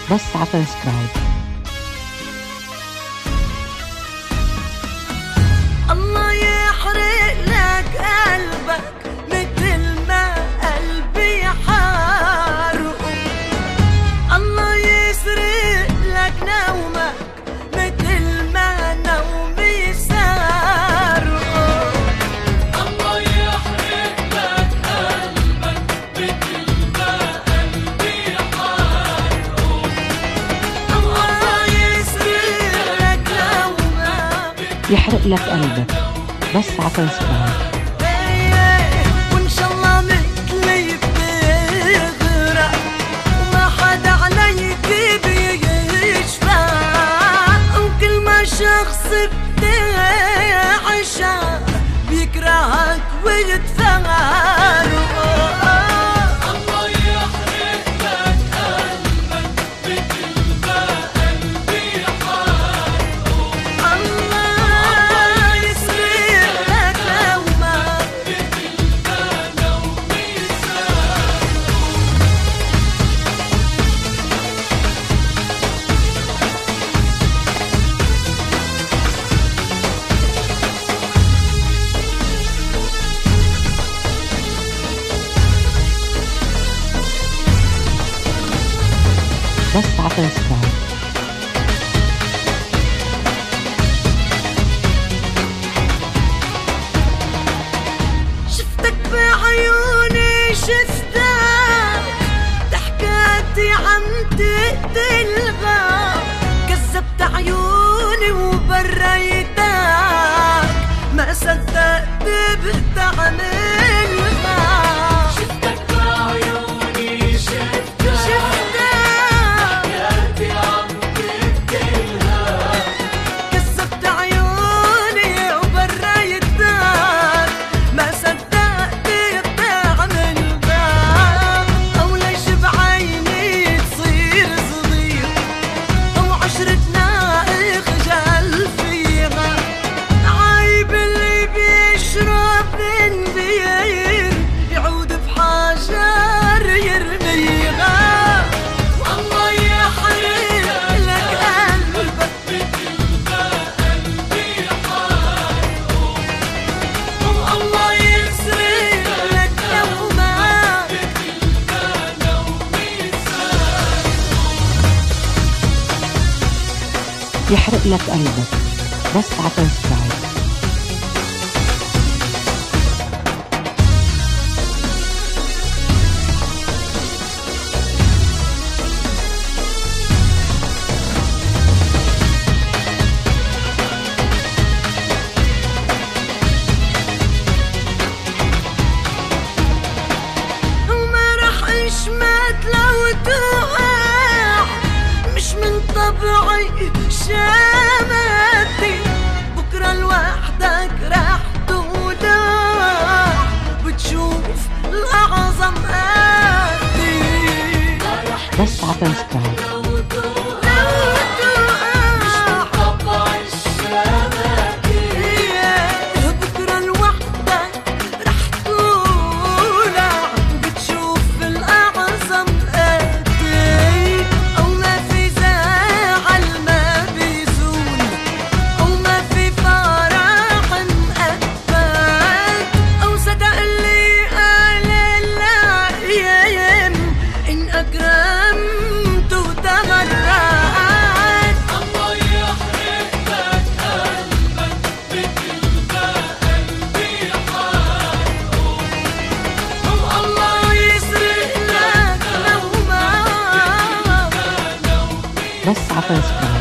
بس على سبسكرايب. الله يحرق لك قلبك مثل ما قلبي حارقه. الله يسرق لك نومك مثل ما نومي سارقه. الله يحرق لك قلبك مثل ما قلبي حارقه. الله يسرق لك نومك يحرق لك قلبك بس على سبسكرايب. وإن شاء الله مثلي بتغرق وما حدا عليك بيشفع، وكل ما شخص بتعشق بيكرهك ويتفارق. الله يحرق لك قلبك مثل ما قلبي حارقه. الله يسرق لك نومك مثل ما نومي سارقه. بس على سبسكرايب. شفتك بعيوني شفتك ضحكاتي عم تقتلها، كذبت عيوني وبريتك ما صدقت بتعملها. شفتك بعيوني شفتك حياتي عم تقتلها. كذبت عيوني وبريتك ما صدقت بتعملها. أو ليش بعيني تصير صغير أو عشرتنا اخجل فيها. عيب اللي بيشرب بنبير يعود بحجر يرميها. والله يحرق لك قلبك مثل ما قلبي حارقه. والله يسرق لك نومك مثل ما نومي سارقه. يحرق لك قلبك بس على سبسكرايب. وما رح اشمت لو توقع، مش من طبعي شامتي. بكرة لوحدك رح تودع وتشوف الأعظم قدي. بس على سبسكرايب. لو توقع طبع الشبكة بكرة لوحدك رح تولع وبتشوف الأعظم قدي. أو ما في زعل ما بيزول أو ما في فرح مقبل أو صدق اللي قال الأيام إن أكرمت وتمرد. الله يحرق لك قلبك مثل ما قلبي حارقه. الله يسرق لك نومك ما نومي بس على سبسكرايب.